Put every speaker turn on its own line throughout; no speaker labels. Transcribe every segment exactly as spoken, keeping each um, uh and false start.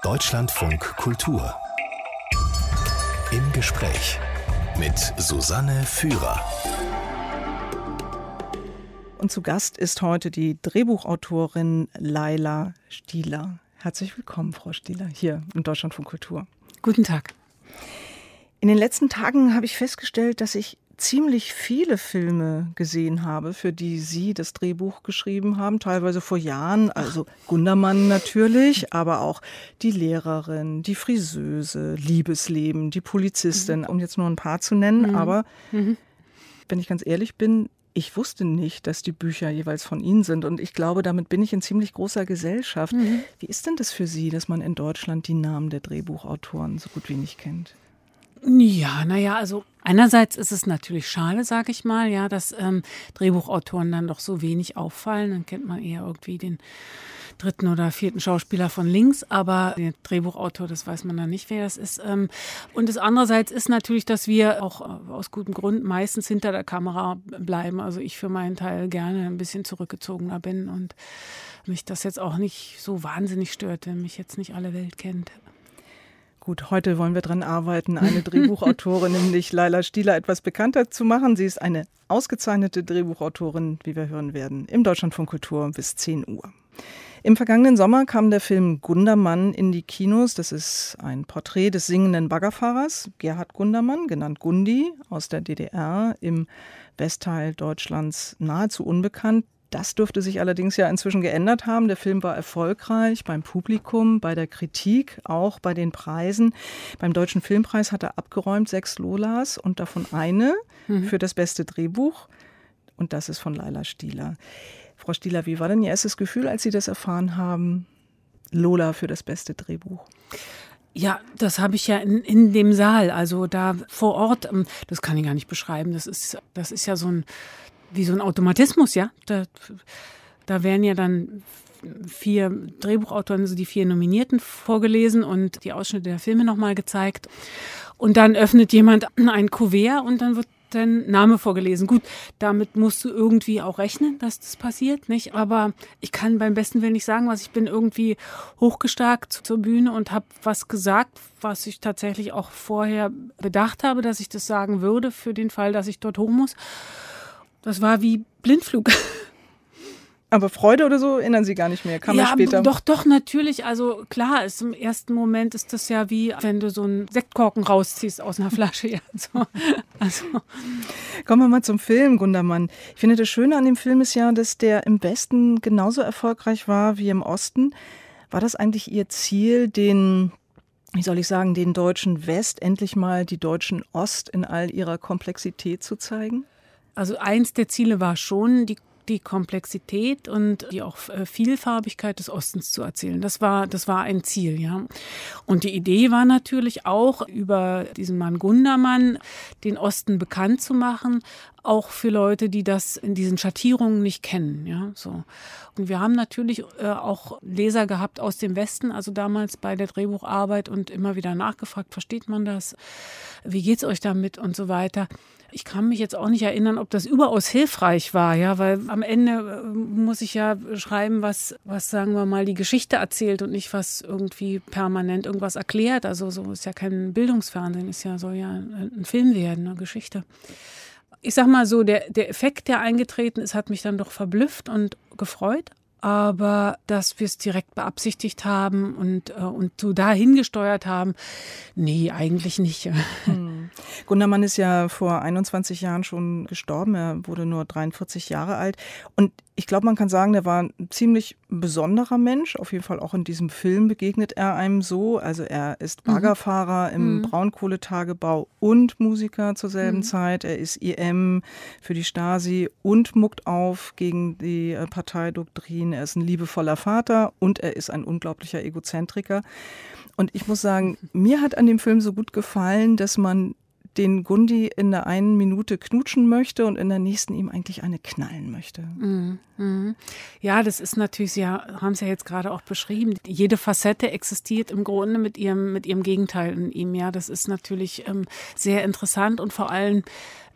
Deutschlandfunk Kultur. Im Gespräch mit Susanne Führer.
Und zu Gast ist heute die Drehbuchautorin Laila Stieler. Herzlich willkommen, Frau Stieler, hier im Deutschlandfunk Kultur.
Guten Tag.
In den letzten Tagen habe ich festgestellt, dass ich ziemlich viele Filme gesehen habe, für die Sie das Drehbuch geschrieben haben, teilweise vor Jahren. Also Gundermann natürlich, aber auch Die Lehrerin, Die Friseuse, Liebesleben, Die Polizistin, mhm. um jetzt nur ein paar zu nennen. Mhm. Aber mhm. wenn ich ganz ehrlich bin, ich wusste nicht, dass die Bücher jeweils von Ihnen sind. Und ich glaube, damit bin ich in ziemlich großer Gesellschaft. Mhm. Wie ist denn das für Sie, dass man in Deutschland die Namen der Drehbuchautoren so gut wie nicht kennt?
Ja, naja, also einerseits ist es natürlich schade, sage ich mal, ja, dass ähm, Drehbuchautoren dann doch so wenig auffallen. Dann kennt man eher irgendwie den dritten oder vierten Schauspieler von links, aber der Drehbuchautor, das weiß man dann nicht, wer das ist. Ähm, und das andererseits ist natürlich, dass wir auch äh, aus gutem Grund meistens hinter der Kamera bleiben. Also ich für meinen Teil gerne ein bisschen zurückgezogener bin und mich das jetzt auch nicht so wahnsinnig stört, wenn mich jetzt nicht alle Welt kennt.
Gut, heute wollen wir daran arbeiten, eine Drehbuchautorin, nämlich Laila Stieler, etwas bekannter zu machen. Sie ist eine ausgezeichnete Drehbuchautorin, wie wir hören werden, im Deutschlandfunk Kultur bis zehn Uhr. Im vergangenen Sommer kam der Film Gundermann in die Kinos. Das ist ein Porträt des singenden Baggerfahrers Gerhard Gundermann, genannt Gundi, aus der D D R, im Westteil Deutschlands nahezu unbekannt. Das dürfte sich allerdings ja inzwischen geändert haben. Der Film war erfolgreich beim Publikum, bei der Kritik, auch bei den Preisen. Beim Deutschen Filmpreis hat er abgeräumt sechs Lolas und davon eine mhm. für das beste Drehbuch. Und das ist von Laila Stieler. Frau Stieler, wie war denn Ihr erstes Gefühl, als Sie das erfahren haben? Lola für das beste Drehbuch.
Ja, das habe ich ja in, in dem Saal, also da vor Ort, das kann ich gar nicht beschreiben. Das ist, das ist ja so ein wie so ein Automatismus, ja. Da, da werden ja dann vier Drehbuchautoren, also die vier Nominierten, vorgelesen und die Ausschnitte der Filme nochmal gezeigt. Und dann öffnet jemand ein Kuvert und dann wird dein Name vorgelesen. Gut, damit musst du irgendwie auch rechnen, dass das passiert, nicht? Aber ich kann beim besten Willen nicht sagen, was ich bin irgendwie hochgestarkt zur Bühne und habe was gesagt, was ich tatsächlich auch vorher bedacht habe, dass ich das sagen würde für den Fall, dass ich dort hoch muss. Das war wie Blindflug.
Aber Freude oder so erinnern Sie gar nicht mehr, kam ja, ja später.
Doch, doch, natürlich. Also klar, ist, im ersten Moment ist das ja wie, wenn du so einen Sektkorken rausziehst aus einer Flasche. Ja, so. Also.
Kommen wir mal zum Film, Gundermann. Ich finde, das Schöne an dem Film ist ja, dass der im Westen genauso erfolgreich war wie im Osten. War das eigentlich Ihr Ziel, den, wie soll ich sagen, den deutschen West, endlich mal die deutschen Ost in all ihrer Komplexität zu zeigen?
Also eins der Ziele war schon, die, die Komplexität und die auch Vielfarbigkeit des Ostens zu erzählen. Das war, das war ein Ziel, ja. Und die Idee war natürlich auch, über diesen Mann Gundermann den Osten bekannt zu machen, auch für Leute, die das in diesen Schattierungen nicht kennen, ja, so. Und wir haben natürlich äh, auch Leser gehabt aus dem Westen, also damals bei der Drehbucharbeit und immer wieder nachgefragt, versteht man das? Wie geht's euch damit und so weiter? Ich kann mich jetzt auch nicht erinnern, ob das überaus hilfreich war, ja, weil am Ende äh, muss ich ja schreiben, was, was, sagen wir mal, die Geschichte erzählt und nicht, was irgendwie permanent irgendwas erklärt. Also so ist ja kein Bildungsfernsehen, ist ja, soll ja ein Film werden, eine Geschichte. Ich sag mal so, der, der Effekt, der eingetreten ist, hat mich dann doch verblüfft und gefreut. Aber dass wir es direkt beabsichtigt haben und, äh, und so dahin gesteuert haben, nee, eigentlich nicht.
Hm. Gundermann ist ja vor einundzwanzig Jahren schon gestorben. Er wurde nur dreiundvierzig Jahre alt. Und ich glaube, man kann sagen, er war ein ziemlich besonderer Mensch. Auf jeden Fall auch in diesem Film begegnet er einem so. Also er ist Baggerfahrer mhm. im mhm. Braunkohletagebau und Musiker zur selben mhm. Zeit. Er ist I M für die Stasi und muckt auf gegen die Parteidoktrin. Er ist ein liebevoller Vater und er ist ein unglaublicher Egozentriker. Und ich muss sagen, mir hat an dem Film so gut gefallen, dass man den Gundi in der einen Minute knutschen möchte und in der nächsten ihm eigentlich eine knallen möchte.
Mhm. Mhm. Ja, das ist natürlich, Sie haben es ja jetzt gerade auch beschrieben, jede Facette existiert im Grunde mit ihrem, mit ihrem Gegenteil in ihm. Ja, das ist natürlich ähm, sehr interessant und vor allem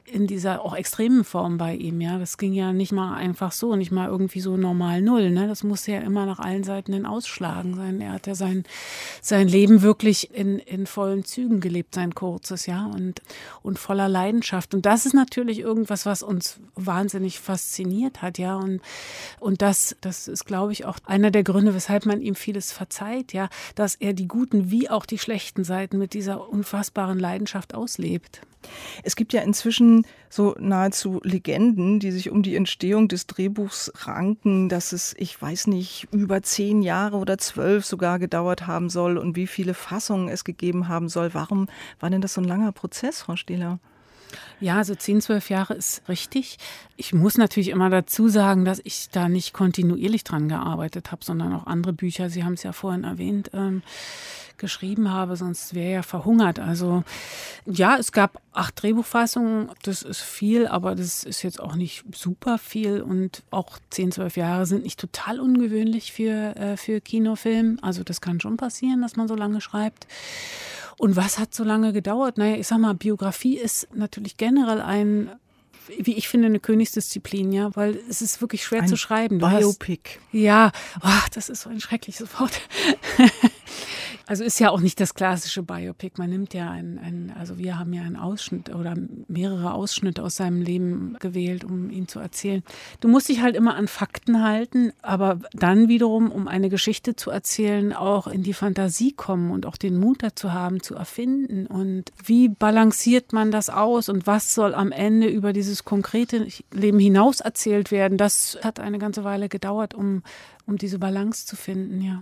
in dieser auch extremen Form bei ihm, ja. Das ging ja nicht mal einfach so, nicht mal irgendwie so normal null, ne. Das musste ja immer nach allen Seiten hin ausschlagen sein. Er hat ja sein, sein Leben wirklich in, in vollen Zügen gelebt, sein kurzes, ja, und, und voller Leidenschaft. Und das ist natürlich irgendwas, was uns wahnsinnig fasziniert hat, ja. Und, und das, das ist, glaube ich, auch einer der Gründe, weshalb man ihm vieles verzeiht, ja, dass er die guten wie auch die schlechten Seiten mit dieser unfassbaren Leidenschaft auslebt.
Es gibt ja inzwischen so nahezu Legenden, die sich um die Entstehung des Drehbuchs ranken, dass es, ich weiß nicht, über zehn Jahre oder zwölf sogar gedauert haben soll und wie viele Fassungen es gegeben haben soll. Warum war denn das so ein langer Prozess, Frau Stehler?
Ja, so zehn, zwölf Jahre ist richtig. Ich muss natürlich immer dazu sagen, dass ich da nicht kontinuierlich dran gearbeitet habe, sondern auch andere Bücher, Sie haben es ja vorhin erwähnt, ähm, geschrieben habe, sonst wäre ja verhungert. Also ja, es gab acht Drehbuchfassungen, das ist viel, aber das ist jetzt auch nicht super viel und auch zehn, zwölf Jahre sind nicht total ungewöhnlich für, äh, für Kinofilm. Also das kann schon passieren, dass man so lange schreibt. Und was hat so lange gedauert? Naja, ich sag mal, Biografie ist natürlich generell ein, wie ich finde, eine Königsdisziplin, ja, weil es ist wirklich schwer
ein
zu schreiben. Du
Biopic.
Hast, ja, oh, das ist so ein schreckliches Wort. Also ist ja auch nicht das klassische Biopic. Man nimmt ja einen, einen, also wir haben ja einen Ausschnitt oder mehrere Ausschnitte aus seinem Leben gewählt, um ihn zu erzählen. Du musst dich halt immer an Fakten halten, aber dann wiederum, um eine Geschichte zu erzählen, auch in die Fantasie kommen und auch den Mut dazu haben, zu erfinden. Und wie balanciert man das aus und was soll am Ende über dieses konkrete Leben hinaus erzählt werden? Das hat eine ganze Weile gedauert, um, um diese Balance zu finden, ja.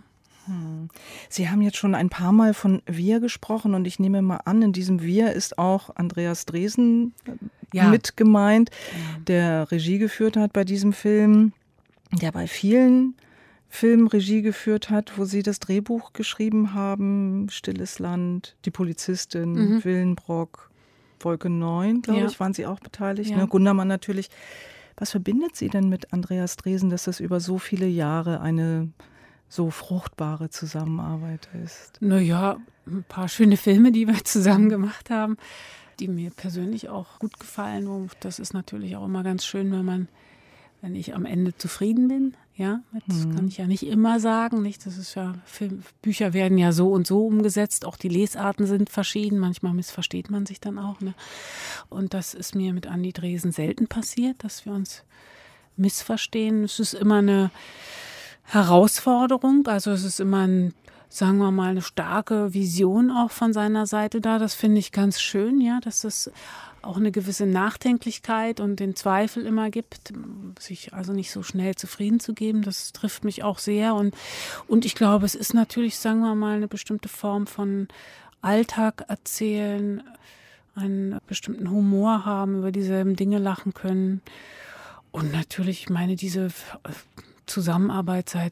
Sie haben jetzt schon ein paar Mal von Wir gesprochen und ich nehme mal an, in diesem Wir ist auch Andreas Dresen
ja.
mit gemeint,
ja.
der Regie geführt hat bei diesem Film, der bei vielen Filmen Regie geführt hat, wo Sie das Drehbuch geschrieben haben, Stilles Land, Die Polizistin, mhm. Willenbrock, Wolke neun, glaube
ja.
ich, waren Sie auch beteiligt,
ja.
ne? Gundermann natürlich. Was verbindet Sie denn mit Andreas Dresen, dass das über so viele Jahre eine so fruchtbare Zusammenarbeit ist?
Naja, ein paar schöne Filme, die wir zusammen gemacht haben, die mir persönlich auch gut gefallen. Und das ist natürlich auch immer ganz schön, wenn man, wenn ich am Ende zufrieden bin. Ja, das hm. kann ich ja nicht immer sagen. Nicht? Das ist ja, Film, Bücher werden ja so und so umgesetzt. Auch die Lesarten sind verschieden. Manchmal missversteht man sich dann auch. Ne? Und das ist mir mit Andi Dresen selten passiert, dass wir uns missverstehen. Es ist immer eine Herausforderung, also es ist immer ein, sagen wir mal, eine starke Vision auch von seiner Seite da. Das finde ich ganz schön, ja, dass es auch eine gewisse Nachdenklichkeit und den Zweifel immer gibt, sich also nicht so schnell zufrieden zu geben. Das trifft mich auch sehr und, und ich glaube, es ist natürlich, sagen wir mal, eine bestimmte Form von Alltag erzählen, einen bestimmten Humor haben, über dieselben Dinge lachen können und natürlich, ich meine, diese Zusammenarbeit seit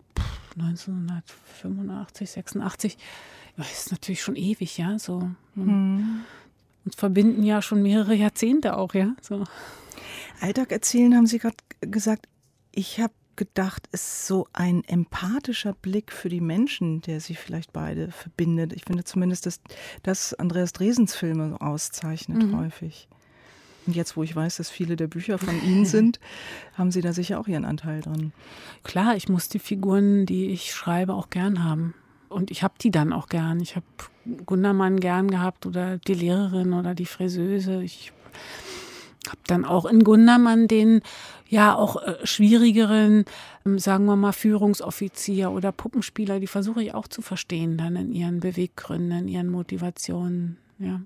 neunzehnhundertfünfundachtzig, sechsundachtzig, das ist natürlich schon ewig, ja, so.
Hm.
Und verbinden ja schon mehrere Jahrzehnte auch, ja, so.
Alltag erzählen, haben Sie gerade gesagt. Ich habe gedacht, es ist so ein empathischer Blick für die Menschen, der Sie vielleicht beide verbindet. Ich finde zumindest, dass das Andreas Dresens Filme auszeichnet mhm. häufig. Und jetzt, wo ich weiß, dass viele der Bücher von Ihnen sind, haben Sie da sicher auch Ihren Anteil dran.
Klar, ich muss die Figuren, die ich schreibe, auch gern haben. Und ich habe die dann auch gern. Ich habe Gundermann gern gehabt oder die Lehrerin oder die Friseuse. Ich habe dann auch in Gundermann den ja auch äh, schwierigeren, ähm, sagen wir mal, Führungsoffizier oder Puppenspieler, die versuche ich auch zu verstehen dann in ihren Beweggründen, in ihren Motivationen. Ja.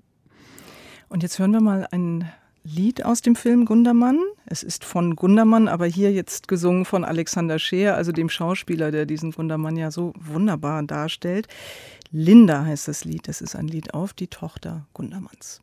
Und jetzt hören wir mal ein Lied aus dem Film Gundermann. Es ist von Gundermann, aber hier jetzt gesungen von Alexander Scheer, also dem Schauspieler, der diesen Gundermann ja so wunderbar darstellt. Linda heißt das Lied. Das ist ein Lied auf die Tochter Gundermanns.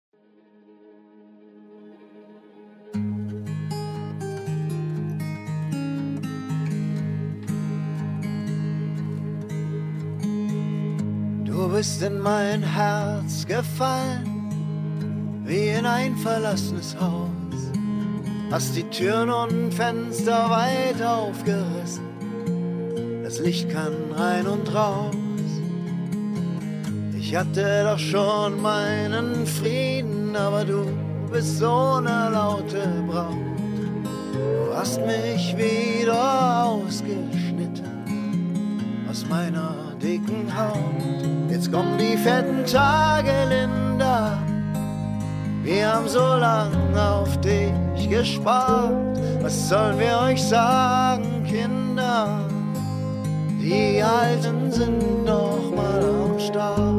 Du bist in mein Herz gefallen, wie in ein verlassenes Haus, hast die Türen und Fenster weit aufgerissen, das Licht kann rein und raus. Ich hatte doch schon meinen Frieden, aber du bist so ne laute Braut. Du hast mich wieder ausgeschnitten aus meiner dicken Haut. Jetzt kommen die fetten Tage, Linda. Wir haben so lang auf dich gespart. Was sollen wir euch sagen, Kinder? Die Alten sind noch mal am Start.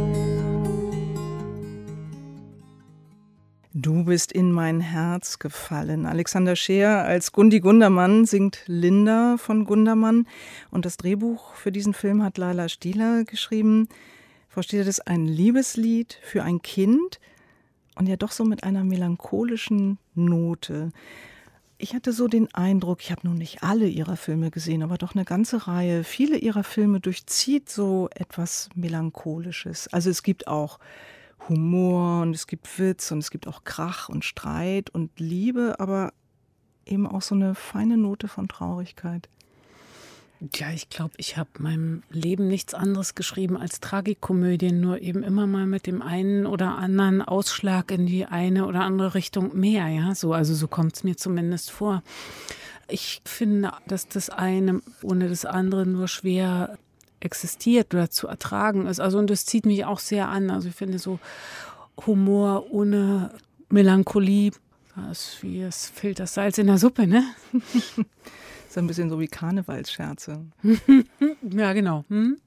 Du bist in mein Herz gefallen. Alexander Scheer als Gundi Gundermann singt Linda von Gundermann. Und das Drehbuch für diesen Film hat Laila Stieler geschrieben. Frau Stieler, das ist ein Liebeslied für ein Kind und ja doch so mit einer melancholischen Note. Ich hatte so den Eindruck, ich habe nun nicht alle ihrer Filme gesehen, aber doch eine ganze Reihe. Viele ihrer Filme durchzieht so etwas Melancholisches. Also es gibt auch Humor und es gibt Witz und es gibt auch Krach und Streit und Liebe, aber eben auch so eine feine Note von Traurigkeit.
Ja, ich glaube, ich habe meinem Leben nichts anderes geschrieben als Tragikomödien, nur eben immer mal mit dem einen oder anderen Ausschlag in die eine oder andere Richtung mehr, ja, so, also so kommt es mir zumindest vor. Ich finde, dass das eine ohne das andere nur schwer existiert oder zu ertragen ist. Also und das zieht mich auch sehr an. Also ich finde so Humor ohne Melancholie, das ist wie es fehlt das Salz in der Suppe, ne?
So ein bisschen so wie Karnevalsscherze.
Ja, genau. Hm?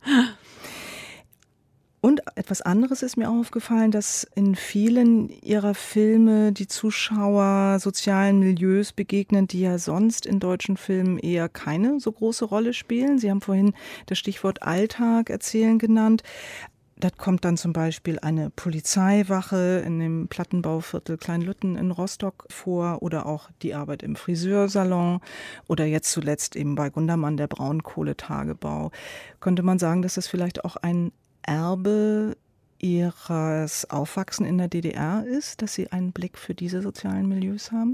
Und etwas anderes ist mir auch aufgefallen, dass in vielen ihrer Filme die Zuschauer sozialen Milieus begegnen, die ja sonst in deutschen Filmen eher keine so große Rolle spielen. Sie haben vorhin das Stichwort Alltag erzählen genannt. Da kommt dann zum Beispiel eine Polizeiwache in dem Plattenbauviertel Kleinlütten in Rostock vor oder auch die Arbeit im Friseursalon oder jetzt zuletzt eben bei Gundermann der Braunkohletagebau. Könnte man sagen, dass das vielleicht auch ein Erbe ihres Aufwachsen in der D D R ist, dass sie einen Blick für diese sozialen Milieus haben?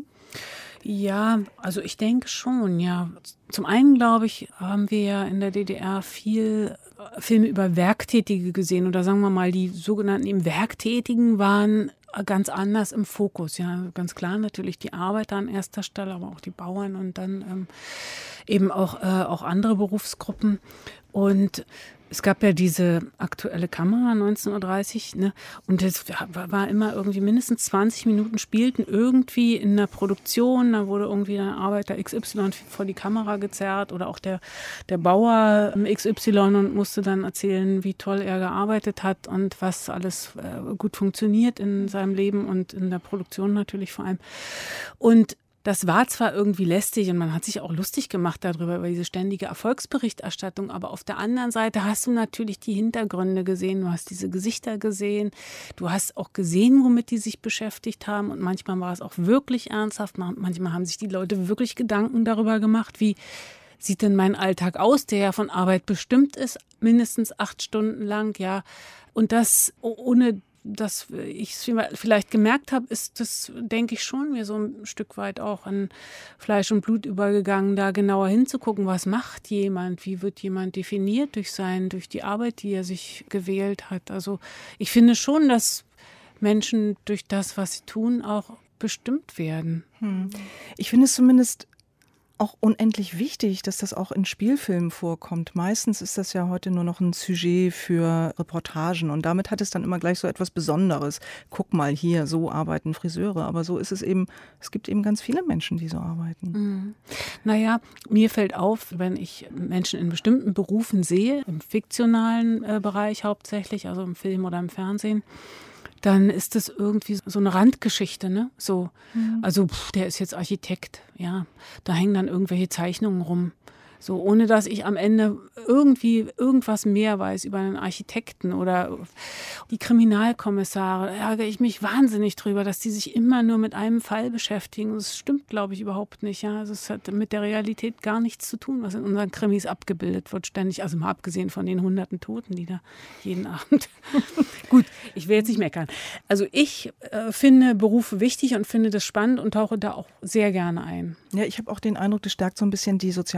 Ja, also ich denke schon, ja. Zum einen, glaube ich, haben wir ja in der D D R viel Filme über Werktätige gesehen oder sagen wir mal, die sogenannten eben Werktätigen waren ganz anders im Fokus. Ja, ganz klar natürlich die Arbeiter an erster Stelle, aber auch die Bauern und dann ähm, eben auch, äh, auch andere Berufsgruppen. Und es gab ja diese aktuelle Kamera neunzehn Uhr dreißig, ne? Und es war immer irgendwie mindestens zwanzig Minuten spielten irgendwie in der Produktion, da wurde irgendwie ein Arbeiter X Y vor die Kamera gezerrt oder auch der, der Bauer X Y und musste dann erzählen, wie toll er gearbeitet hat und was alles äh, gut funktioniert in seinem Leben und in der Produktion natürlich vor allem. Und das war zwar irgendwie lästig und man hat sich auch lustig gemacht darüber, über diese ständige Erfolgsberichterstattung, aber auf der anderen Seite hast du natürlich die Hintergründe gesehen, du hast diese Gesichter gesehen, du hast auch gesehen, womit die sich beschäftigt haben und manchmal war es auch wirklich ernsthaft, manchmal haben sich die Leute wirklich Gedanken darüber gemacht, wie sieht denn mein Alltag aus, der ja von Arbeit bestimmt ist, mindestens acht Stunden lang, ja, und das ohne dass ich es vielleicht gemerkt habe, ist das, denke ich, schon mir so ein Stück weit auch an Fleisch und Blut übergegangen, da genauer hinzugucken, was macht jemand, wie wird jemand definiert durch sein, durch die Arbeit, die er sich gewählt hat. Also ich finde schon, dass Menschen durch das, was sie tun, auch bestimmt werden.
Hm. Ich finde es zumindest auch unendlich wichtig, dass das auch in Spielfilmen vorkommt. Meistens ist das ja heute nur noch ein Sujet für Reportagen und damit hat es dann immer gleich so etwas Besonderes. Guck mal hier, so arbeiten Friseure, aber so ist es eben, es gibt eben ganz viele Menschen, die so arbeiten.
Mhm. Naja, mir fällt auf, wenn ich Menschen in bestimmten Berufen sehe, im fiktionalen äh, Bereich hauptsächlich, also im Film oder im Fernsehen, dann ist das irgendwie so eine Randgeschichte, ne? So, mhm. also pff, der ist jetzt Architekt, ja, da hängen dann irgendwelche Zeichnungen rum. So, ohne dass ich am Ende irgendwie irgendwas mehr weiß über einen Architekten oder die Kriminalkommissare, da ärgere ich mich wahnsinnig drüber, dass die sich immer nur mit einem Fall beschäftigen. Das stimmt, glaube ich, überhaupt nicht. Ja, also es hat mit der Realität gar nichts zu tun, was in unseren Krimis abgebildet wird, ständig. Also mal abgesehen von den hunderten Toten, die da jeden Abend. Gut, ich will jetzt nicht meckern. Also ich äh, finde Berufe wichtig und finde das spannend und tauche da auch sehr gerne ein.
Ja, ich habe auch den Eindruck, das stärkt so ein bisschen die soziale Empathie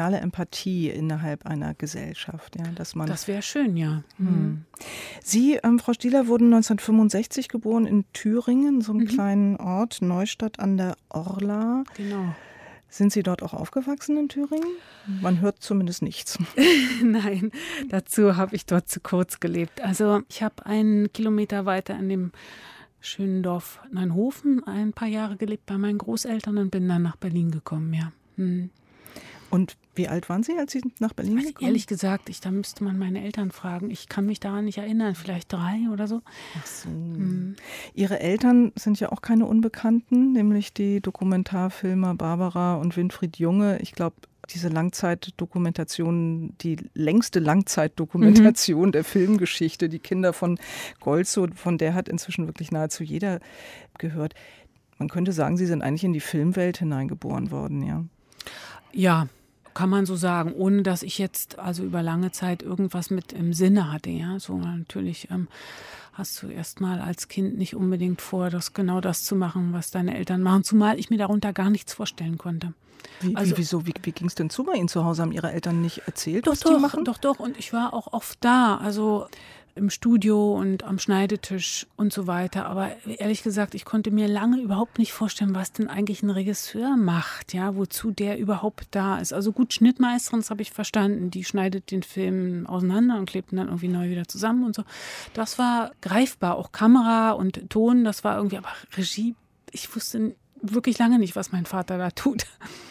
Demokratie innerhalb einer Gesellschaft. Ja, dass man
das wäre schön, ja.
Mhm. Sie, ähm, Frau Stieler, wurden neunzehnhundertfünfundsechzig geboren in Thüringen, so einem mhm. kleinen Ort, Neustadt an der Orla.
Genau.
Sind Sie dort auch aufgewachsen in Thüringen? Man hört zumindest nichts.
Nein, dazu habe ich dort zu kurz gelebt. Also ich habe einen Kilometer weiter in dem schönen Dorf Neuenhofen ein paar Jahre gelebt bei meinen Großeltern und bin dann nach Berlin gekommen, ja. Hm.
Und wie alt waren Sie, als Sie nach Berlin
also
gekommen?
Ehrlich gesagt, ich, da müsste man meine Eltern fragen. Ich kann mich daran nicht erinnern, vielleicht drei oder so.
Ach so. Hm. Ihre Eltern sind ja auch keine Unbekannten, nämlich die Dokumentarfilmer Barbara und Winfried Junge. Ich glaube, diese Langzeitdokumentation, die längste Langzeitdokumentation mhm. der Filmgeschichte, die Kinder von Goltzow, von der hat inzwischen wirklich nahezu jeder gehört. Man könnte sagen, Sie sind eigentlich in die Filmwelt hineingeboren worden, ja?
Ja, kann man so sagen, ohne dass ich jetzt also über lange Zeit irgendwas mit im Sinne hatte, ja. So natürlich ähm, hast du erst mal als Kind nicht unbedingt vor, das genau das zu machen, was deine Eltern machen, zumal ich mir darunter gar nichts vorstellen konnte.
Wie,
also,
wie, wieso? Wie, wie ging es denn zu bei Ihnen zu Hause? Haben Ihre Eltern nicht erzählt,
doch,
was
doch,
die machen?
Doch, doch. Und ich war auch oft da, also im Studio und am Schneidetisch und so weiter. Aber ehrlich gesagt, ich konnte mir lange überhaupt nicht vorstellen, was denn eigentlich ein Regisseur macht, ja, wozu der überhaupt da ist. Also gut, Schnittmeisterin, das habe ich verstanden. Die schneidet den Film auseinander und klebt ihn dann irgendwie neu wieder zusammen und so. Das war greifbar. Auch Kamera und Ton, das war irgendwie, aber Regie, ich wusste wirklich lange nicht, was mein Vater da tut.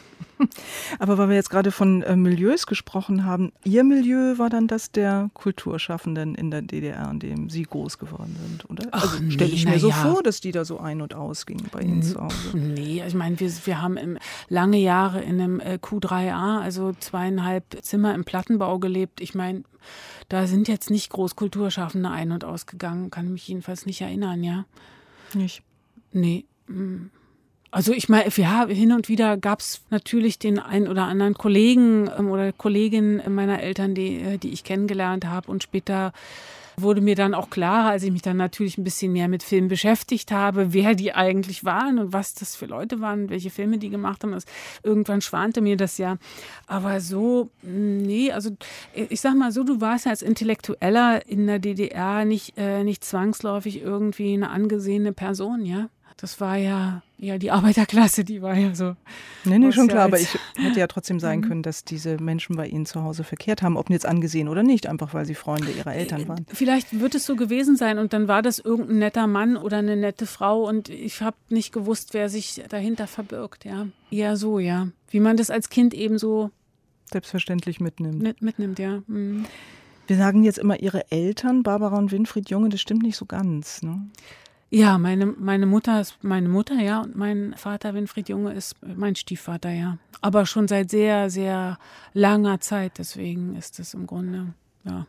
Aber weil wir jetzt gerade von äh, Milieus gesprochen haben, Ihr Milieu war dann das der Kulturschaffenden in der D D R, in dem Sie groß geworden sind, oder?
Ach,
also
nee,
stelle ich mir so
ja.
vor, dass die da so ein- und ausgingen bei Ihnen zu Hause.
Nee, ich meine, wir, wir haben im, lange Jahre in einem äh, Q drei A, also zweieinhalb Zimmer im Plattenbau gelebt. Ich meine, da sind jetzt nicht groß Kulturschaffende ein- und ausgegangen, kann mich jedenfalls nicht erinnern, ja.
Nicht?
Nee, mm. Also ich meine, ja, hin und wieder gab es natürlich den einen oder anderen Kollegen ähm, oder Kollegin meiner Eltern, die, die ich kennengelernt habe. Und später wurde mir dann auch klarer, als ich mich dann natürlich ein bisschen mehr mit Filmen beschäftigt habe, wer die eigentlich waren und was das für Leute waren, welche Filme die gemacht haben. Das, irgendwann schwante mir das ja. Aber so, nee, also ich sag mal so, du warst ja als Intellektueller in der D D R nicht, äh, nicht zwangsläufig irgendwie eine angesehene Person, ja. Das war ja, ja die Arbeiterklasse, die war ja so.
Nee, nee, schon klar, aber ich hätte ja trotzdem sein können, dass diese Menschen bei Ihnen zu Hause verkehrt haben, ob jetzt angesehen oder nicht, einfach weil sie Freunde ihrer Eltern waren.
Vielleicht wird es so gewesen sein und dann war das irgendein netter Mann oder eine nette Frau und ich habe nicht gewusst, wer sich dahinter verbirgt, ja. Eher so, ja. Wie man das als Kind eben so
selbstverständlich mitnimmt.
Mit, mitnimmt, ja. Mhm.
Wir sagen jetzt immer Ihre Eltern, Barbara und Winfried Junge, das stimmt nicht so ganz, ne?
Ja, meine, meine Mutter ist meine Mutter, ja, und mein Vater Winfried Junge ist mein Stiefvater, ja. Aber schon seit sehr, sehr langer Zeit, deswegen ist das im Grunde, ja,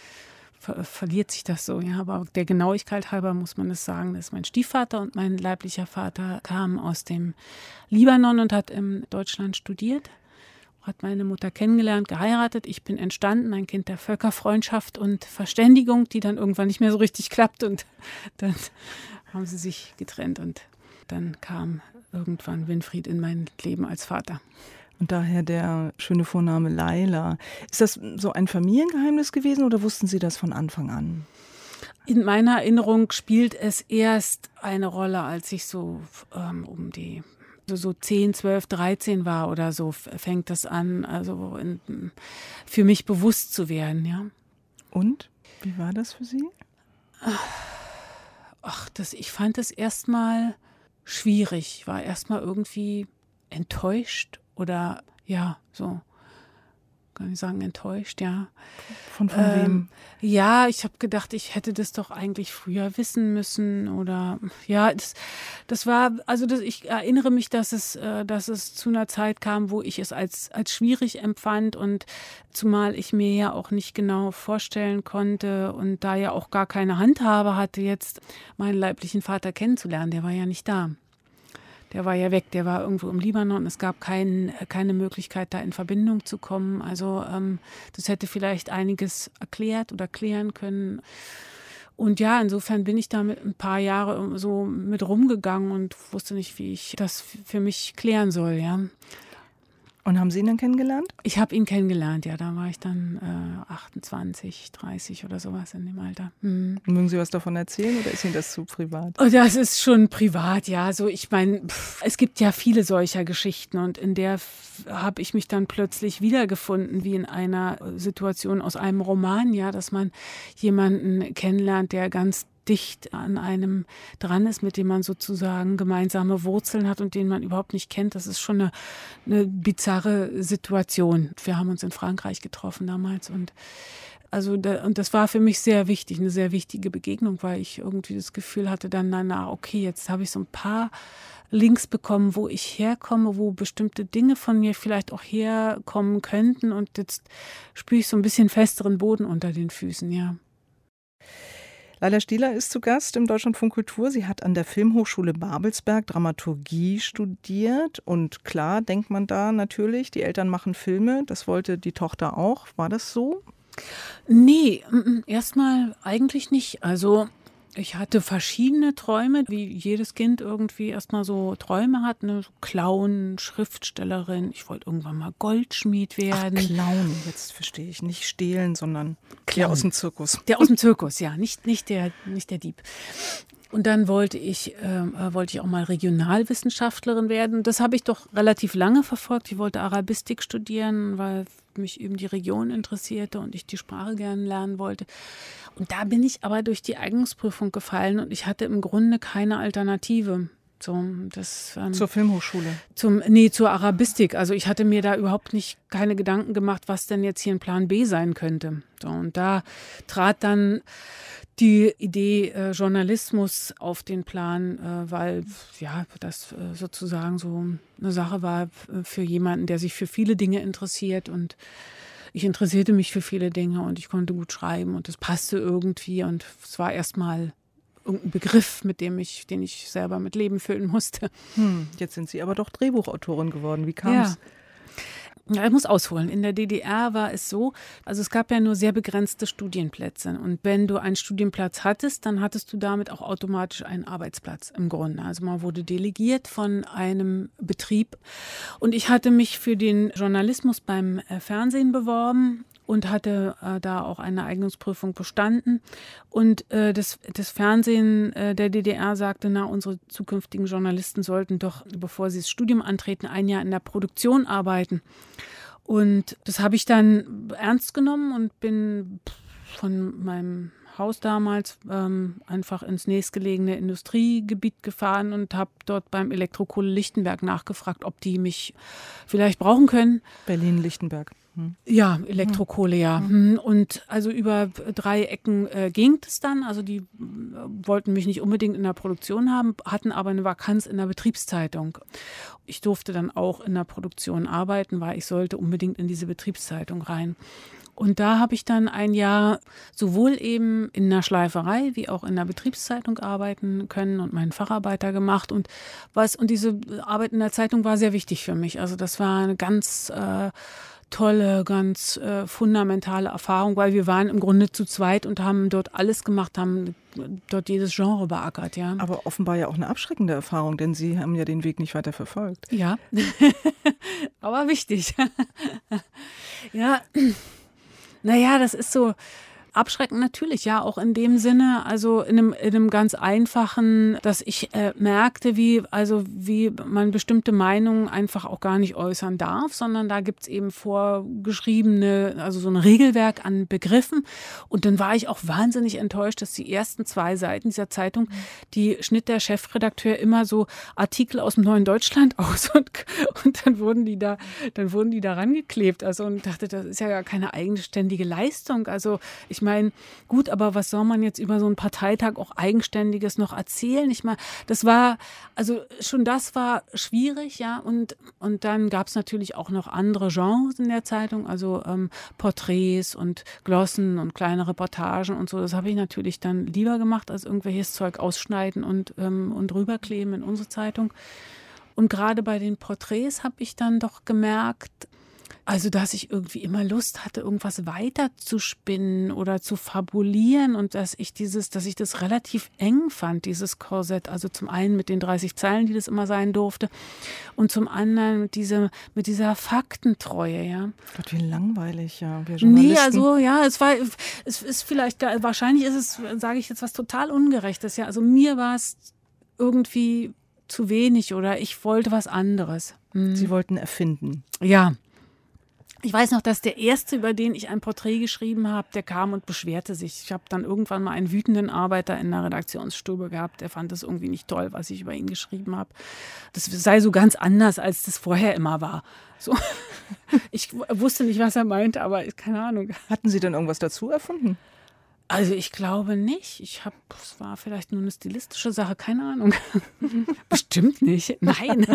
ver- verliert sich das so, ja. Aber der Genauigkeit halber muss man es sagen, das ist mein Stiefvater und mein leiblicher Vater kam aus dem Libanon und hat in Deutschland studiert. Hat meine Mutter kennengelernt, geheiratet. Ich bin entstanden, ein Kind der Völkerfreundschaft und Verständigung, die dann irgendwann nicht mehr so richtig klappt. Und dann haben sie sich getrennt. Und dann kam irgendwann Winfried in mein Leben als Vater.
Und daher der schöne Vorname Laila. Ist das so ein Familiengeheimnis gewesen oder wussten Sie das von Anfang an?
In meiner Erinnerung spielt es erst eine Rolle, als ich so ähm, um die So, so zehn, zwölf, dreizehn war oder so, fängt das an, also in, für mich bewusst zu werden, ja.
Und? Wie war das für Sie?
Ach, das, ich fand es erstmal schwierig, ich war erstmal irgendwie enttäuscht oder, ja, so, kann ich sagen, enttäuscht, ja.
Von, von ähm, wem?
Ja, ich habe gedacht, ich hätte das doch eigentlich früher wissen müssen oder ja, das, das war, also das, ich erinnere mich, dass es, äh, dass es zu einer Zeit kam, wo ich es als, als schwierig empfand und zumal ich mir ja auch nicht genau vorstellen konnte und da ja auch gar keine Handhabe hatte, jetzt meinen leiblichen Vater kennenzulernen, der war ja nicht da. Der war ja weg, der war irgendwo im Libanon. Es gab kein, keine Möglichkeit, da in Verbindung zu kommen. Also ähm, das hätte vielleicht einiges erklärt oder klären können. Und ja, insofern bin ich da mit ein paar Jahre so mit rumgegangen und wusste nicht, wie ich das für mich klären soll, ja.
Und haben Sie ihn dann kennengelernt?
Ich habe ihn kennengelernt, ja. Da war ich dann äh, achtundzwanzig, dreißig oder sowas in dem Alter. Mhm.
Mögen Sie was davon erzählen oder ist Ihnen das zu privat?
Oh, das ist schon privat, ja. So, ich meine, es gibt ja viele solcher Geschichten und in der habe ich mich dann plötzlich wiedergefunden, wie in einer Situation aus einem Roman, ja, dass man jemanden kennenlernt, der ganz dicht an einem dran ist, mit dem man sozusagen gemeinsame Wurzeln hat und den man überhaupt nicht kennt. Das ist schon eine, eine bizarre Situation. Wir haben uns in Frankreich getroffen damals und also da, und das war für mich sehr wichtig, eine sehr wichtige Begegnung, weil ich irgendwie das Gefühl hatte dann, na, na okay, jetzt habe ich so ein paar Links bekommen, wo ich herkomme, wo bestimmte Dinge von mir vielleicht auch herkommen könnten und jetzt spüre ich so ein bisschen festeren Boden unter den Füßen, ja.
Laila Stieler ist zu Gast im Deutschlandfunk Kultur. Sie hat an der Filmhochschule Babelsberg Dramaturgie studiert. Und klar denkt man da natürlich, die Eltern machen Filme. Das wollte die Tochter auch. War das so?
Nee, erstmal eigentlich nicht. Also ich hatte verschiedene Träume, wie jedes Kind irgendwie erstmal so Träume hat. Ne? So Clown, Schriftstellerin. Ich wollte irgendwann mal Goldschmied werden.
Ach, Clown, jetzt verstehe ich. Nicht stehlen, sondern der aus dem Zirkus.
Der aus dem Zirkus, ja. Nicht, nicht, der, nicht der Dieb. Und dann wollte ich, äh, wollte ich auch mal Regionalwissenschaftlerin werden. Das habe ich doch relativ lange verfolgt. Ich wollte Arabistik studieren, weil mich eben die Region interessierte und ich die Sprache gerne lernen wollte. Und da bin ich aber durch die Eignungsprüfung gefallen und ich hatte im Grunde keine Alternative. So, das, ähm,
zur Filmhochschule?
Zum, nee, zur Arabistik. Also ich hatte mir da überhaupt nicht keine Gedanken gemacht, was denn jetzt hier ein Plan B sein könnte. So, und da trat dann die Idee äh, Journalismus auf den Plan, äh, weil ja das äh, sozusagen so eine Sache war äh, für jemanden, der sich für viele Dinge interessiert und ich interessierte mich für viele Dinge und ich konnte gut schreiben und es passte irgendwie und es war erstmal irgendein Begriff, mit dem ich, den ich selber mit Leben füllen musste.
Hm, jetzt sind Sie aber doch Drehbuchautorin geworden. Wie kam es?
Ja. Ja, ich muss ausholen. In der D D R war es so, also es gab ja nur sehr begrenzte Studienplätze. Und wenn du einen Studienplatz hattest, dann hattest du damit auch automatisch einen Arbeitsplatz im Grunde. Also man wurde delegiert von einem Betrieb. Und ich hatte mich für den Journalismus beim Fernsehen beworben und hatte äh, da auch eine Eignungsprüfung bestanden. Und äh, das, das Fernsehen äh, der D D R sagte, na, unsere zukünftigen Journalisten sollten doch, bevor sie das Studium antreten, ein Jahr in der Produktion arbeiten. Und das habe ich dann ernst genommen und bin von meinem Haus damals ähm, einfach ins nächstgelegene Industriegebiet gefahren und habe dort beim Elektrokohle Lichtenberg nachgefragt, ob die mich vielleicht brauchen können.
Berlin-Lichtenberg. Hm.
Ja, Elektrokohle, ja. Hm. Und also über drei Ecken äh, ging es dann. Also die äh, wollten mich nicht unbedingt in der Produktion haben, hatten aber eine Vakanz in der Betriebszeitung. Ich durfte dann auch in der Produktion arbeiten, weil ich sollte unbedingt in diese Betriebszeitung rein. Und da habe ich dann ein Jahr sowohl eben in der Schleiferei wie auch in der Betriebszeitung arbeiten können und meinen Facharbeiter gemacht. Und was und diese Arbeit in der Zeitung war sehr wichtig für mich. Also das war eine ganz äh, tolle, ganz äh, fundamentale Erfahrung, weil wir waren im Grunde zu zweit und haben dort alles gemacht, haben dort jedes Genre beackert, ja.
Aber offenbar ja auch eine abschreckende Erfahrung, denn Sie haben ja den Weg nicht weiter verfolgt.
Ja, aber wichtig. Ja. Naja, das ist so abschreckend natürlich, ja, auch in dem Sinne, also in einem, in einem ganz einfachen, dass ich äh, merkte, wie, also wie man bestimmte Meinungen einfach auch gar nicht äußern darf, sondern da gibt's eben vorgeschriebene, also so ein Regelwerk an Begriffen. Und dann war ich auch wahnsinnig enttäuscht, dass die ersten zwei Seiten dieser Zeitung, die schnitt der Chefredakteur immer so Artikel aus dem Neuen Deutschland aus und, und dann wurden die da, dann wurden die da rangeklebt. Also und dachte, das ist ja gar keine eigenständige Leistung. Also ich Ich meine, gut, aber was soll man jetzt über so einen Parteitag auch Eigenständiges noch erzählen? Ich meine, das war, also schon das war schwierig, ja. Und, und dann gab es natürlich auch noch andere Genres in der Zeitung, also ähm, Porträts und Glossen und kleine Reportagen und so. Das habe ich natürlich dann lieber gemacht, als irgendwelches Zeug ausschneiden und, ähm, und rüberkleben in unsere Zeitung. Und gerade bei den Porträts habe ich dann doch gemerkt, Also, dass ich irgendwie immer Lust hatte, irgendwas weiter zu spinnen oder zu fabulieren und dass ich dieses, dass ich das relativ eng fand, dieses Korsett. Also zum einen mit den dreißig Zeilen, die das immer sein durfte, und zum anderen mit dieser, mit dieser Faktentreue, ja.
Gott, wie langweilig, ja. Wir Journalisten.
Nee, also ja, es war, es ist vielleicht, wahrscheinlich ist es, sage ich jetzt was total Ungerechtes, ja. Also mir war es irgendwie zu wenig oder ich wollte was anderes. Hm.
Sie wollten erfinden.
Ja. Ich weiß noch, dass der Erste, über den ich ein Porträt geschrieben habe, der kam und beschwerte sich. Ich habe dann irgendwann mal einen wütenden Arbeiter in der Redaktionsstube gehabt. Der fand das irgendwie nicht toll, was ich über ihn geschrieben habe. Das sei so ganz anders, als das vorher immer war. So. Ich wusste nicht, was er meinte, aber keine Ahnung.
Hatten Sie denn irgendwas dazu erfunden?
Also ich glaube nicht. Ich habe, es war vielleicht nur eine stilistische Sache, keine Ahnung. Bestimmt nicht. Nein.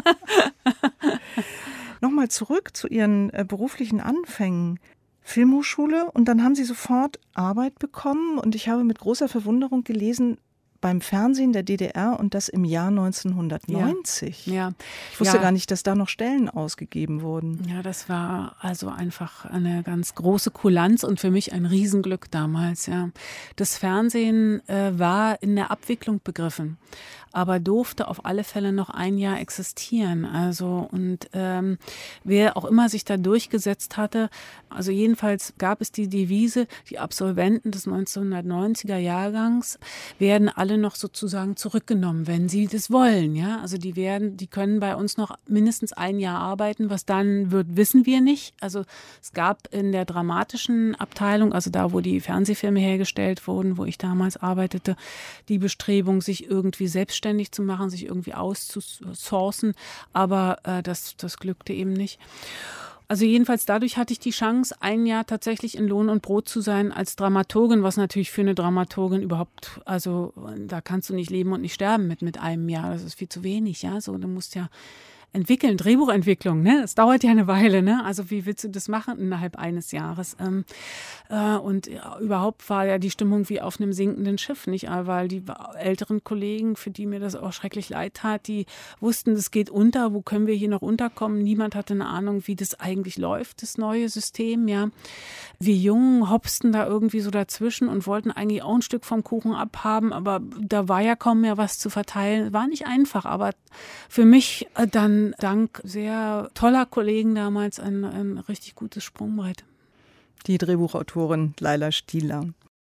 Nochmal zurück zu Ihren äh, beruflichen Anfängen. Filmhochschule und dann haben Sie sofort Arbeit bekommen und ich habe mit großer Verwunderung gelesen, beim Fernsehen der D D R und das im Jahr neunzehnhundertneunzig.
Ja, ja.
Ich wusste
ja.
gar nicht, dass da noch Stellen ausgegeben wurden.
Ja, das war also einfach eine ganz große Kulanz und für mich ein Riesenglück damals. Ja. Das Fernsehen äh, war in der Abwicklung begriffen, aber durfte auf alle Fälle noch ein Jahr existieren. Also und ähm, wer auch immer sich da durchgesetzt hatte, also jedenfalls gab es die Devise, die Absolventen des neunzehnhundertneunziger Jahrgangs werden alle noch sozusagen zurückgenommen, wenn sie das wollen. Ja, also die werden, die können bei uns noch mindestens ein Jahr arbeiten. Was dann wird, wissen wir nicht. Also es gab in der dramatischen Abteilung, also da, wo die Fernsehfilme hergestellt wurden, wo ich damals arbeitete, die Bestrebung, sich irgendwie selbstständig zu machen, sich irgendwie auszusourcen. Aber äh, das, das glückte eben nicht. Also jedenfalls dadurch hatte ich die Chance, ein Jahr tatsächlich in Lohn und Brot zu sein als Dramaturgin, was natürlich für eine Dramaturgin überhaupt, also da kannst du nicht leben und nicht sterben mit, mit einem Jahr. Das ist viel zu wenig, ja. So, du musst ja entwickeln, Drehbuchentwicklung, ne? Das dauert ja eine Weile, ne? Also wie willst du das machen innerhalb eines Jahres? Ähm, äh, und ja, überhaupt war ja die Stimmung wie auf einem sinkenden Schiff, nicht? Weil die älteren Kollegen, für die mir das auch schrecklich leid tat, die wussten, das geht unter, wo können wir hier noch unterkommen? Niemand hatte eine Ahnung, wie das eigentlich läuft, das neue System, ja. Wir Jungen hopsten da irgendwie so dazwischen und wollten eigentlich auch ein Stück vom Kuchen abhaben, aber da war ja kaum mehr was zu verteilen. War nicht einfach, aber für mich äh, dann dank sehr toller Kollegen damals ein, ein richtig gutes Sprungbrett.
Die Drehbuchautorin Laila Stieler.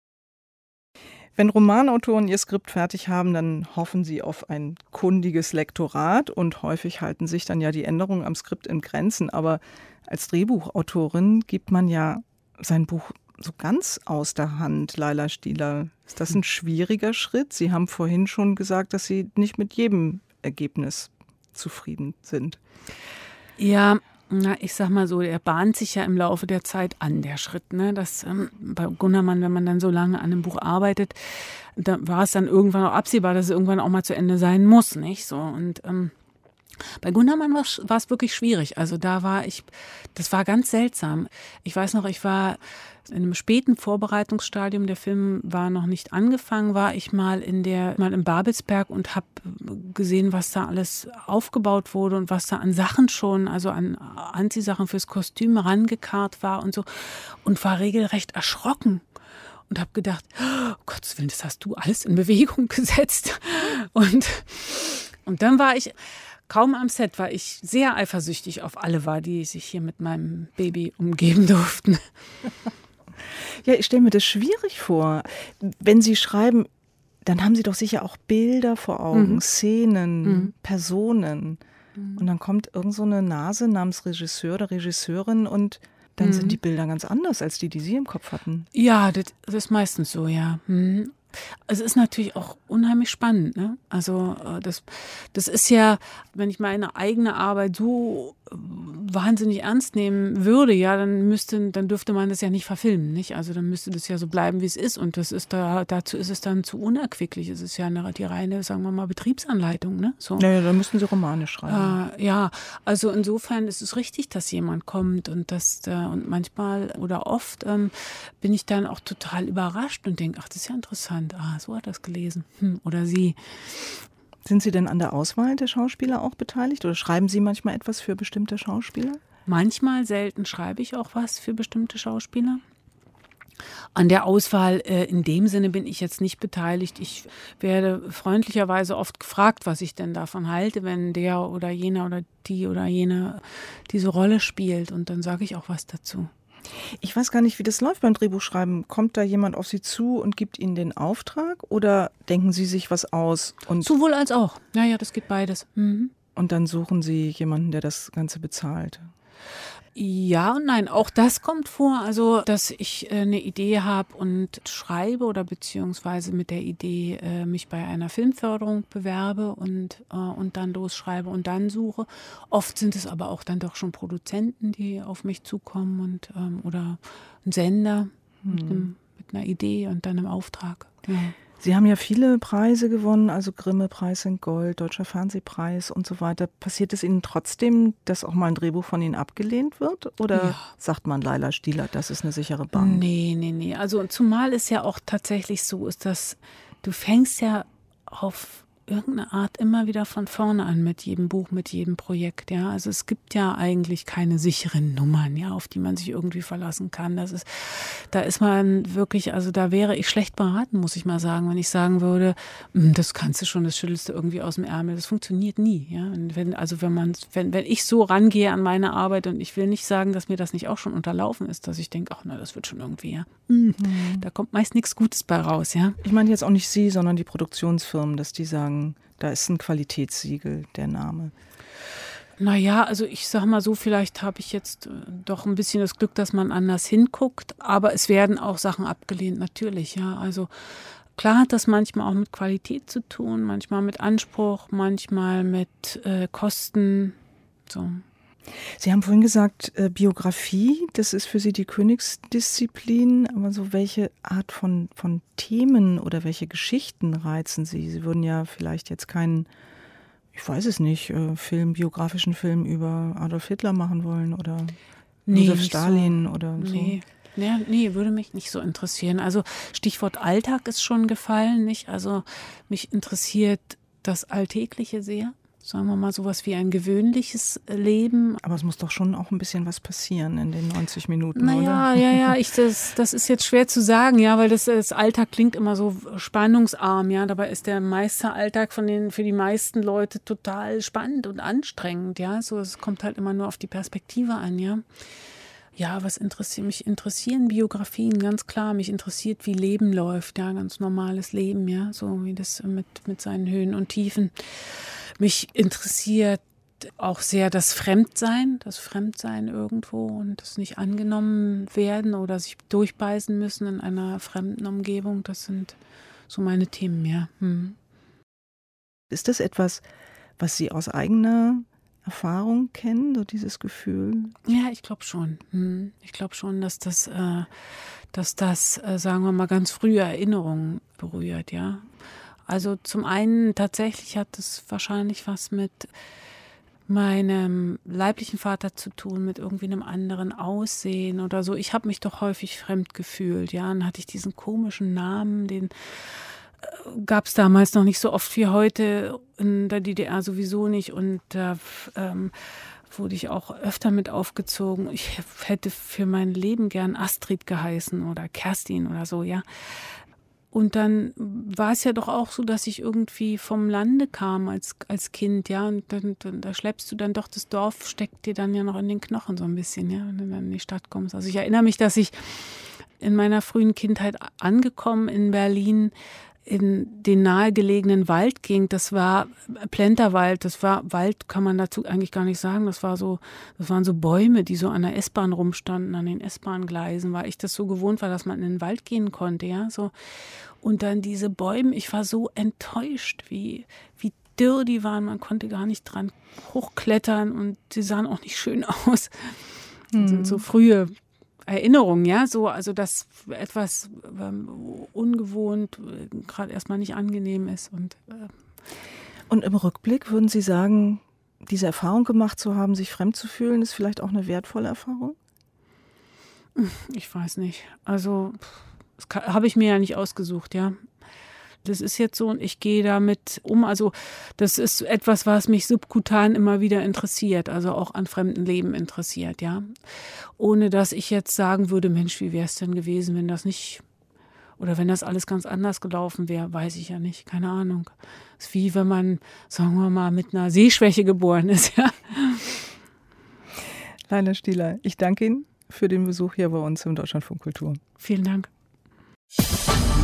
Wenn Romanautoren ihr Skript fertig haben, dann hoffen sie auf ein kundiges Lektorat und häufig halten sich dann ja die Änderungen am Skript in Grenzen. Aber als Drehbuchautorin gibt man ja sein Buch so ganz aus der Hand, Laila Stieler. Ist das ein schwieriger Schritt? Sie haben vorhin schon gesagt, dass Sie nicht mit jedem Ergebnis zufrieden sind.
Ja, na, ich sag mal so, er bahnt sich ja im Laufe der Zeit an, der Schritt. Ne? Das, ähm, bei Gundermann, wenn man dann so lange an einem Buch arbeitet, da war es dann irgendwann auch absehbar, dass es irgendwann auch mal zu Ende sein muss, nicht? So, und ähm, bei Gundermann war es wirklich schwierig. Also da war ich, das war ganz seltsam. Ich weiß noch, ich war in einem späten Vorbereitungsstadium, der Film war noch nicht angefangen, war ich mal in der, mal in Babelsberg und habe gesehen, was da alles aufgebaut wurde und was da an Sachen schon, also an Anziehsachen fürs Kostüm rangekarrt war und so und war regelrecht erschrocken. Und habe gedacht, oh Gottes Willen, das hast du alles in Bewegung gesetzt. Und, und dann war ich kaum am Set, weil ich sehr eifersüchtig auf alle war, die sich hier mit meinem Baby umgeben durften.
Ja, ich stelle mir das schwierig vor. Wenn Sie schreiben, dann haben Sie doch sicher auch Bilder vor Augen, mhm. Szenen, mhm. Personen. Mhm. Und dann kommt irgend so eine Nase namens Regisseur oder Regisseurin und dann mhm. sind die Bilder ganz anders als die, die Sie im Kopf hatten.
Ja, das, das ist meistens so, ja. Mhm. Es ist natürlich auch unheimlich spannend, ne? Also das, das ist ja, wenn ich meine eigene Arbeit so wahnsinnig ernst nehmen würde, ja, dann müsste, dann dürfte man das ja nicht verfilmen, nicht? Also dann müsste das ja so bleiben, wie es ist. Und das ist da, dazu ist es dann zu unerquicklich. Es ist ja eine, die reine, sagen wir mal, Betriebsanleitung, ne? So.
Naja, dann müssten Sie Romane schreiben.
Äh, ja, also insofern ist es richtig, dass jemand kommt und das äh, und manchmal oder oft ähm, bin ich dann auch total überrascht und denke, ach, das ist ja interessant. Ah, so hat er es gelesen. Hm, oder sie.
Sind Sie denn an der Auswahl der Schauspieler auch beteiligt oder schreiben Sie manchmal etwas für bestimmte Schauspieler?
Manchmal, selten schreibe ich auch was für bestimmte Schauspieler. An der Auswahl äh, in dem Sinne bin ich jetzt nicht beteiligt. Ich werde freundlicherweise oft gefragt, was ich denn davon halte, wenn der oder jener oder die oder jene diese Rolle spielt. Und dann sage ich auch was dazu.
Ich weiß gar nicht, wie das läuft beim Drehbuchschreiben. Kommt da jemand auf Sie zu und gibt Ihnen den Auftrag oder denken Sie sich was aus? Und
Sowohl als auch. Ja, ja, das geht beides. Mhm.
Und dann suchen Sie jemanden, der das Ganze bezahlt?
Ja und nein, auch das kommt vor, also dass ich äh, eine Idee habe und schreibe oder beziehungsweise mit der Idee äh, mich bei einer Filmförderung bewerbe und, äh, und dann losschreibe und dann suche. Oft sind es aber auch dann doch schon Produzenten, die auf mich zukommen und ähm, oder ein Sender hm. mit, einem, mit einer Idee und dann einem Auftrag. Ja.
Sie haben ja viele Preise gewonnen, also Grimme-Preis in Gold, Deutscher Fernsehpreis und so weiter. Passiert es Ihnen trotzdem, dass auch mal ein Drehbuch von Ihnen abgelehnt wird? Oder ja. sagt man Laila Stieler, das ist eine sichere Bank?
Nee, nee, nee. Also zumal es ja auch tatsächlich so ist, dass du fängst ja auf irgendeine Art immer wieder von vorne an mit jedem Buch, mit jedem Projekt, ja. Also es gibt ja eigentlich keine sicheren Nummern, ja, auf die man sich irgendwie verlassen kann. Das ist, da ist man wirklich, also da wäre ich schlecht beraten, muss ich mal sagen, wenn ich sagen würde, das kannst du schon, das schüttelst du irgendwie aus dem Ärmel. Das funktioniert nie, ja. Und wenn, also wenn man, wenn, wenn ich so rangehe an meine Arbeit und ich will nicht sagen, dass mir das nicht auch schon unterlaufen ist, dass ich denke, ach na, das wird schon irgendwie, ja. Mhm. Da kommt meist nichts Gutes bei raus, ja.
Ich meine jetzt auch nicht Sie, sondern die Produktionsfirmen, dass die sagen, da ist ein Qualitätssiegel, der Name.
Naja, also ich sag mal so, vielleicht habe ich jetzt äh, doch ein bisschen das Glück, dass man anders hinguckt, aber es werden auch Sachen abgelehnt, natürlich, ja. Also klar hat das manchmal auch mit Qualität zu tun, manchmal mit Anspruch, manchmal mit äh, Kosten, so.
Sie haben vorhin gesagt, äh, Biografie, das ist für Sie die Königsdisziplin, aber so welche Art von, von Themen oder welche Geschichten reizen Sie? Sie würden ja vielleicht jetzt keinen, ich weiß es nicht, äh, Film, biografischen Film über Adolf Hitler machen wollen oder
nee,
Josef Stalin
so.
oder so.
Nee. Ja, nee, würde mich nicht so interessieren. Also Stichwort Alltag ist schon gefallen, nicht? Also mich interessiert das Alltägliche sehr. Sagen wir mal, sowas wie ein gewöhnliches Leben.
Aber es muss doch schon auch ein bisschen was passieren in den neunzig Minuten,
naja,
oder?
Ja, ja, ich, das, das ist jetzt schwer zu sagen, ja, weil das, das Alltag klingt immer so spannungsarm, ja. Dabei ist der meiste Alltag von den, für die meisten Leute total spannend und anstrengend, ja. So, es kommt halt immer nur auf die Perspektive an, ja. Ja, was interessiert mich? Interessieren Biografien, ganz klar. Mich interessiert, wie Leben läuft, ja, ganz normales Leben, ja, so wie das mit, mit seinen Höhen und Tiefen. Mich interessiert auch sehr das Fremdsein, das Fremdsein irgendwo und das nicht angenommen werden oder sich durchbeißen müssen in einer fremden Umgebung. Das sind so meine Themen, ja. Hm.
Ist das etwas, was Sie aus eigener Erfahrung kennen, so dieses Gefühl?
Ja, ich glaube schon. Hm. Ich glaube schon, dass das, äh, dass das, äh, sagen wir mal, ganz frühe Erinnerungen berührt, ja. Also zum einen tatsächlich hat es wahrscheinlich was mit meinem leiblichen Vater zu tun, mit irgendwie einem anderen Aussehen oder so. Ich habe mich doch häufig fremd gefühlt, ja. Dann hatte ich diesen komischen Namen, den äh, gab es damals noch nicht so oft wie heute, in der D D R sowieso nicht. Und da ähm, wurde ich auch öfter mit aufgezogen. Ich hätte für mein Leben gern Astrid geheißen oder Kerstin oder so, ja. Und dann war es ja doch auch so, dass ich irgendwie vom Lande kam als, als Kind, ja, und dann, dann, da schleppst du dann doch, das Dorf steckt dir dann ja noch in den Knochen so ein bisschen, ja, wenn du dann in die Stadt kommst. Also ich erinnere mich, dass ich in meiner frühen Kindheit angekommen in Berlin in den nahegelegenen Wald ging. Das war Plenterwald, das war Wald, kann man dazu eigentlich gar nicht sagen. Das war so, das waren so Bäume, die so an der S-Bahn rumstanden, an den S-Bahn-Gleisen, weil ich das so gewohnt war, dass man in den Wald gehen konnte, ja, so. Und dann diese Bäume, ich war so enttäuscht, wie, wie dürr die waren, man konnte gar nicht dran hochklettern und sie sahen auch nicht schön aus. Das
Mhm.
sind so frühe Erinnerungen, ja, so, also dass etwas ähm, ungewohnt, äh, gerade erstmal nicht angenehm ist. Und, äh,
Und im Rückblick würden Sie sagen, diese Erfahrung gemacht zu haben, sich fremd zu fühlen, ist vielleicht auch eine wertvolle Erfahrung?
ich weiß nicht. Also, das habe ich mir ja nicht ausgesucht, ja. das ist jetzt so und ich gehe damit um. Also das ist etwas, was mich subkutan immer wieder interessiert, also auch an fremden Leben interessiert, ja. Ohne dass ich jetzt sagen würde, Mensch, wie wäre es denn gewesen, wenn das nicht, oder wenn das alles ganz anders gelaufen wäre, weiß ich ja nicht, keine Ahnung. Es ist wie wenn man, sagen wir mal, mit einer Sehschwäche geboren ist, ja.
Laila Stieler, ich danke Ihnen für den Besuch hier bei uns im Deutschlandfunk Kultur.
Vielen Dank.